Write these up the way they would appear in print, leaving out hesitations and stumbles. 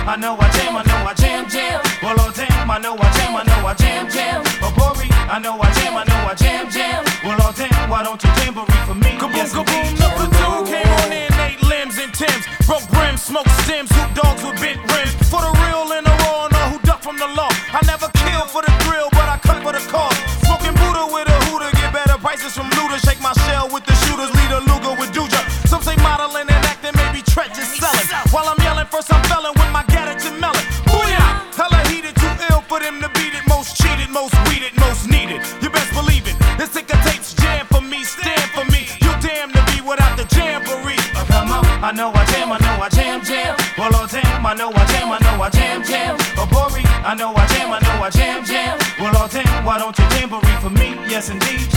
I know I jam, jam. Well, oh damn, I know I jam, jam. Oh, Bori, I know I jam, jam. Well, oh damn, why don't you jamboree for me? Kaboom, Yes, kaboom, indeed. number two came on in 8 limbs and Timbs. Broke brims, smoked stems, hoop dogs with bent rims. For the real and the raw and all who duck from the law. I never kill for the thrill, but I cut for the cause. Smoking Buddha with a hooter, get better prices from looters. Shake my shell with the shooters, lead a Luger with Duja. Some say modeling and acting, maybe treacherous selling. While I'm yelling, first I'm felling with my Gaddington melon. Booyah! Hella heated, too ill for them to beat it. Most cheated, most weeded, most needed. You best believe it. This ticker tapes jam for me, stand for me. You damn to be without the jamboree. Come on, I know I jam, jam. Well, oh damn, I know I jam, jam. Oh, Bori, I know I jam, jam. Well, oh damn, why don't you jamboree for me? Yes, indeed.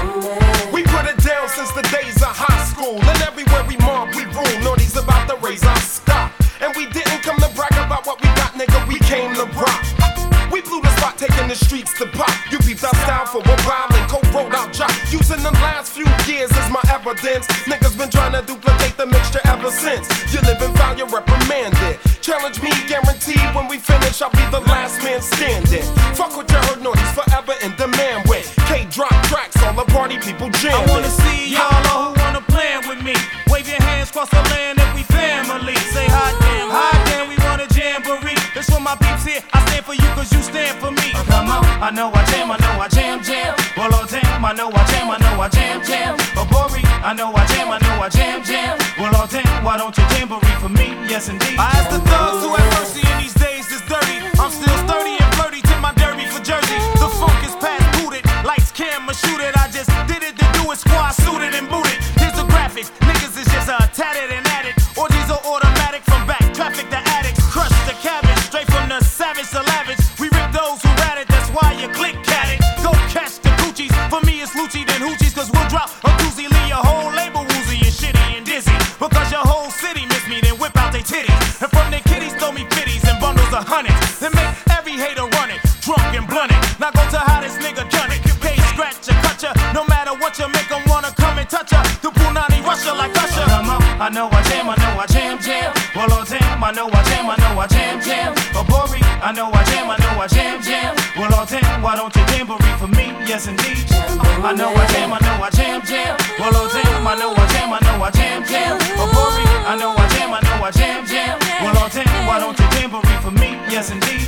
We put it down since the days of high school, and everywhere we mob, we rule. Naughty's about to raise our stock, and we didn't come to brag about what we got, nigga. We came to rock. We blew the spot, taking the streets to pop. You peeped our style for a while and co-wrote our job. Using the last few years as my evidence. Niggas been trying to duplicate the mixture ever since. You live and foul, you're reprimanded. Challenge me, guaranteed when we finish, I'll be the last man standing. Fuck what you heard, Naughty's forever in demand with K-drop tracks, all the party people jamming. I wanna see y'all all who wanna plan with me. Wave your hands across the land if we family. Say hot damn, we want a jamboree. This for my peeps here, I stand for you cause you stand for me. Come on, I know I jam, jam. Well, oh damn, I know I jam, jam. Oh, Bori, I know I jam, jam. Well, oh damn, why don't you jamboree for me? Yes, indeed. I ask the thugs who have mercy in these days that's dirty. I'm still sturdy and flirty to my derby for Jersey. The funk is past booted, lights, camera, shoot it. I just did it to do it, squad suited and booted. Here's the graphics, niggas is just tatted and added. Or these are automatic from back, traffic the addicts. Crush the cabbage, straight from the savage to lavish. We rip those who rat it, that's why you click at it. Go catch the Gucci's, for me it's Lucci then Hoochie's. Cause we'll drop a doozy, leave your whole label woozy and shitty and dizzy. Because your whole city miss me, then whip out they titties. And from their kitties throw me fitties and bundles of hundreds. Then make every hater run it, drunk and blunt it. Now go to how this nigga done it. Pay scratch ya, cut ya, no matter what you make them wanna come and touch ya. The Punani Russia like Usher. Come on, I know I jam, jam. Well, oh damn, I know I jam, jam. Oh, Bori, I know I jam, jam. Well, oh damn, why don't you jamboree for me? Yes, indeed. I know I jam, jam. Well, oh damn, I know I jam, jam. Oh, Bori, I know I jam, jam. Well, oh damn, why don't you jamboree for me? Yes, indeed.